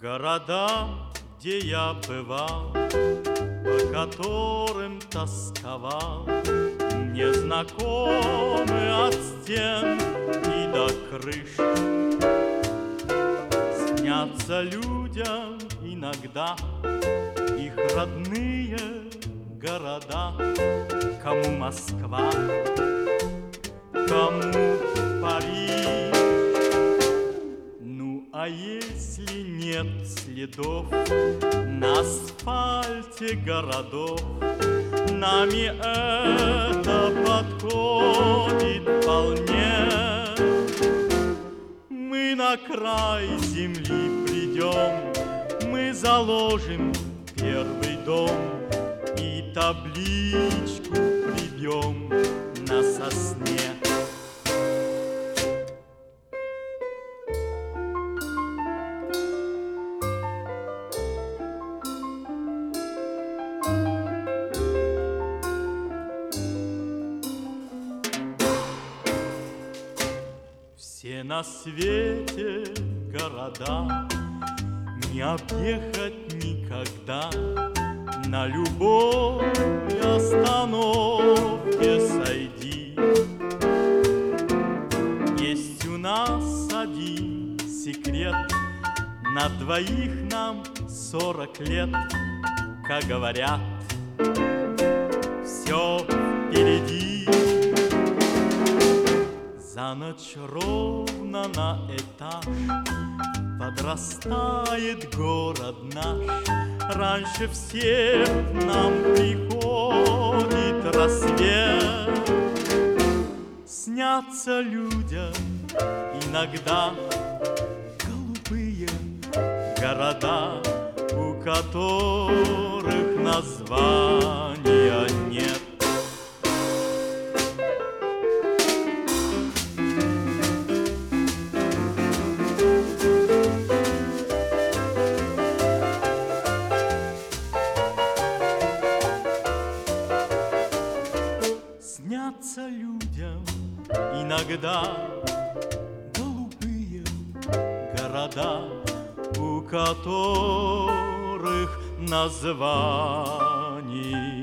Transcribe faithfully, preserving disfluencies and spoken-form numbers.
Города, где я бывал, по которым тосковал, мне знакомы от стен и до крыш. Снятся людям иногда их родные города, кому Москва, кому Париж. Ну, а если нет следов на асфальте городов, нами это подходит вполне. Мы на край земли придем, мы заложим первый дом и табличку прибьем на сосне. Все на свете города не объехать никогда, на любой остановке сойди. Есть у нас один секрет, на двоих нам сорок лет, как говорят, все впереди. За ночь ровно на этаж подрастает город наш. Раньше всех нам приходит рассвет. Снятся людям иногда голубые города, у которых названия нет. Снятся людям иногда голубые города, у которых названий